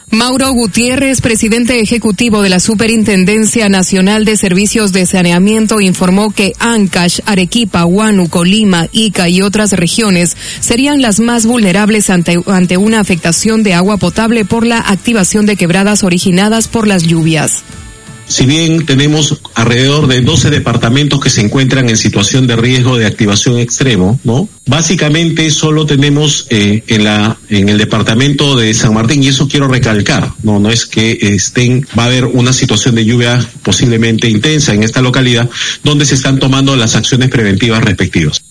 Mauro Gutiérrez, presidente ejecutivo de la Superintendencia Nacional de Servicios de Saneamiento, informó que Ancash, Arequipa, Huánuco, Lima, Ica y otras regiones serían las más vulnerables ante una afectación de agua potable por la activación de quebradas originadas por las lluvias. Si bien tenemos alrededor de 12 departamentos que se encuentran en situación de riesgo de activación extremo, ¿no? Básicamente solo tenemos en el departamento de San Martín, y eso quiero recalcar, no es que va a haber una situación de lluvia posiblemente intensa en esta localidad, donde se están tomando las acciones preventivas respectivas.